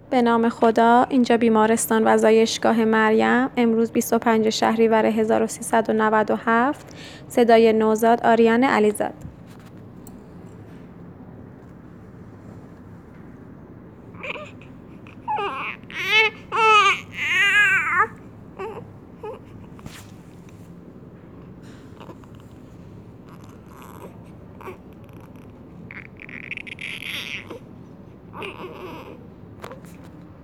به نام خدا. اینجا بیمارستان و زایشگاه مریم. امروز 25 شهریور 1397. صدای نوزاد آریان علیزاد.